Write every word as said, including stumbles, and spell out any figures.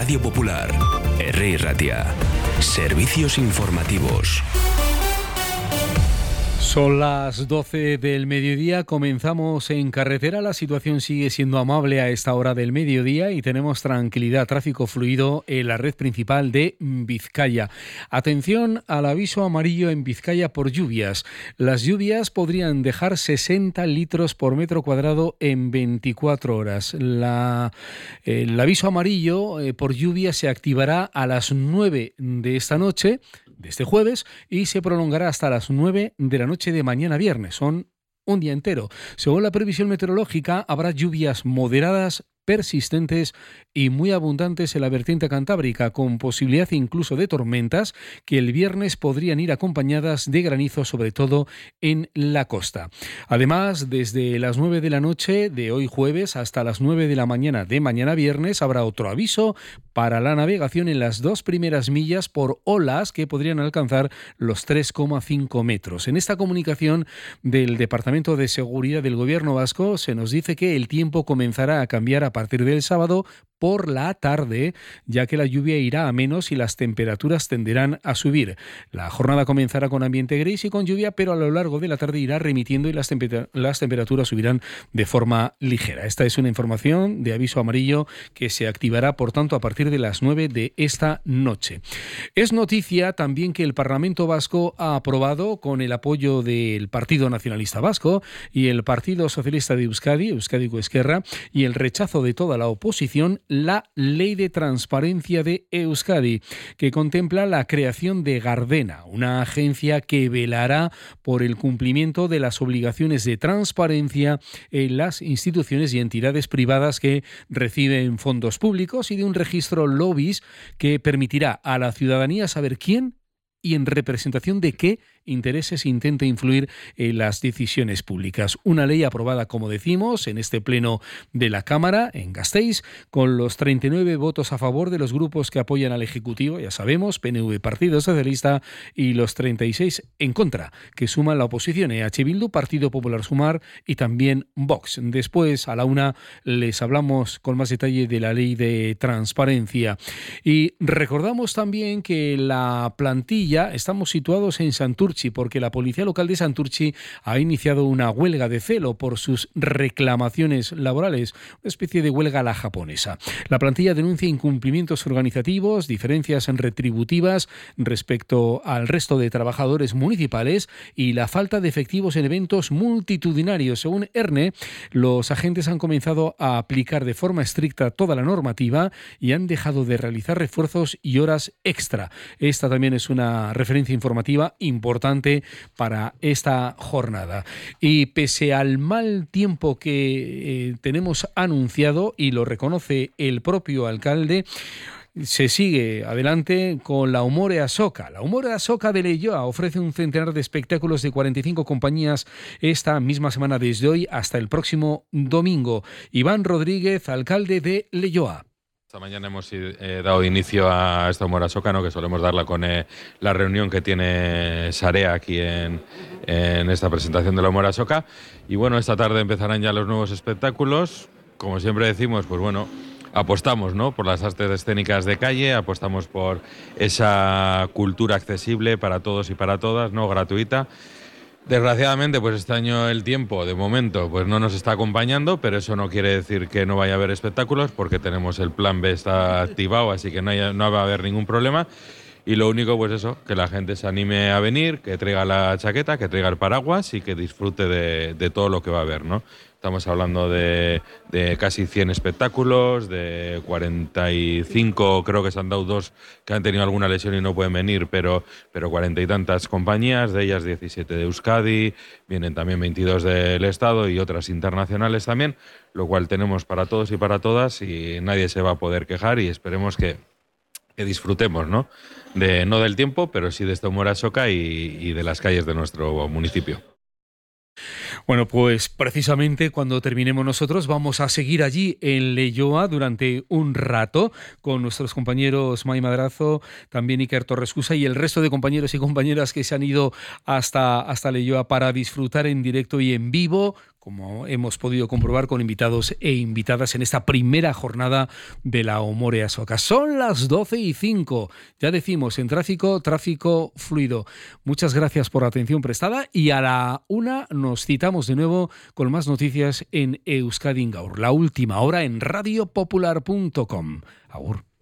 Radio Popular, Herri Ratia. Servicios informativos. Son las doce del mediodía, comenzamos en carretera. La situación sigue siendo amable a esta hora del mediodía y tenemos tranquilidad, tráfico fluido en la red principal de Vizcaya. Atención al aviso amarillo en Vizcaya por lluvias. Las lluvias podrían dejar sesenta litros por metro cuadrado en veinticuatro horas. La, el aviso amarillo eh, por lluvia se activará a las nueve de esta noche, de este jueves, y se prolongará hasta las nueve de la noche de mañana viernes. Son un día entero. Según la previsión meteorológica, habrá lluvias moderadas, persistentes y muy abundantes en la vertiente cantábrica, con posibilidad incluso de tormentas que el viernes podrían ir acompañadas de granizo, sobre todo en la costa. Además, desde las nueve de la noche de hoy jueves hasta las nueve de la mañana de mañana viernes habrá otro aviso para la navegación en las dos primeras millas por olas que podrían alcanzar los tres coma cinco metros. En esta comunicación del Departamento de Seguridad del Gobierno vasco se nos dice que el tiempo comenzará a cambiar a A partir del sábado por la tarde, ya que la lluvia irá a menos y las temperaturas tenderán a subir. La jornada comenzará con ambiente gris y con lluvia, pero a lo largo de la tarde irá remitiendo y las, temper- las temperaturas subirán de forma ligera. Esta es una información de aviso amarillo que se activará, por tanto, a partir de las nueve de esta noche. Es noticia también que el Parlamento Vasco ha aprobado, con el apoyo del Partido Nacionalista Vasco y el Partido Socialista de Euskadi, Euskadiko Ezkerra, y el rechazo de toda la oposición, la Ley de Transparencia de Euskadi, que contempla la creación de Gardena, una agencia que velará por el cumplimiento de las obligaciones de transparencia en las instituciones y entidades privadas que reciben fondos públicos, y de un registro lobbies que permitirá a la ciudadanía saber quién y en representación de qué intereses intenta influir en las decisiones públicas. Una ley aprobada, como decimos, en este pleno de la Cámara, en Gasteiz, con los treinta y nueve votos a favor de los grupos que apoyan al Ejecutivo, ya sabemos, P N V, Partido Socialista, y los treinta y seis en contra, que suman la oposición, E H Bildu, Partido Popular Sumar y también Vox. Después, a la una, les hablamos con más detalle de la ley de transparencia. Y recordamos también que la plantilla, estamos situados en Santurchi, porque la Policía Local de Santurchi ha iniciado una huelga de celo por sus reclamaciones laborales, una especie de huelga a la japonesa. La plantilla denuncia incumplimientos organizativos, diferencias retributivas respecto al resto de trabajadores municipales y la falta de efectivos en eventos multitudinarios. Según ERNE, los agentes han comenzado a aplicar de forma estricta toda la normativa y han dejado de realizar refuerzos y horas extra. Esta también es una referencia informativa importante para esta jornada. Y pese al mal tiempo que eh, tenemos anunciado, y lo reconoce el propio alcalde, se sigue adelante con la Umorea Soca. La Umorea Soca de Leioa ofrece un centenar de espectáculos de cuarenta y cinco compañías esta misma semana, desde hoy hasta el próximo domingo. Iván Rodríguez, alcalde de Leioa. Esta mañana hemos eh, dado inicio a esta Umorea Soca, ¿no?, que solemos darla con eh, la reunión que tiene Sarea aquí en, en esta presentación de la Umorea Soca. Y bueno, esta tarde empezarán ya los nuevos espectáculos. Como siempre decimos, pues bueno, apostamos, ¿no?, por las artes escénicas de calle, apostamos por esa cultura accesible para todos y para todas, ¿no?, gratuita. Desgraciadamente, pues este año el tiempo, de momento, pues no nos está acompañando, pero eso no quiere decir que no vaya a haber espectáculos, porque tenemos el plan B está activado, así que no, haya, no va a haber ningún problema. Y lo único, pues eso, que la gente se anime a venir, que traiga la chaqueta, que traiga el paraguas y que disfrute de, de todo lo que va a haber, ¿no? Estamos hablando de, de casi cien espectáculos, de cuarenta y cinco, creo que se han dado dos que han tenido alguna lesión y no pueden venir, pero, pero cuarenta y tantas compañías, de ellas diecisiete de Euskadi, vienen también veintidós del Estado y otras internacionales también, lo cual tenemos para todos y para todas y nadie se va a poder quejar, y esperemos que, que disfrutemos, ¿no? De, no del tiempo, pero sí de esta Umorea Soca y, y de las calles de nuestro municipio. Bueno, pues precisamente cuando terminemos nosotros vamos a seguir allí en Leioa durante un rato con nuestros compañeros Mai Madrazo, también Iker Torrescusa y el resto de compañeros y compañeras que se han ido hasta, hasta Leioa para disfrutar en directo y en vivo como hemos podido comprobar con invitados e invitadas en esta primera jornada de la Omorea Soca. Son las doce y cinco, ya decimos, en tráfico, tráfico fluido. Muchas gracias por la atención prestada y a la una nos citamos de nuevo con más noticias en Euskadi Gaur, la última hora en radio popular punto com. Agur.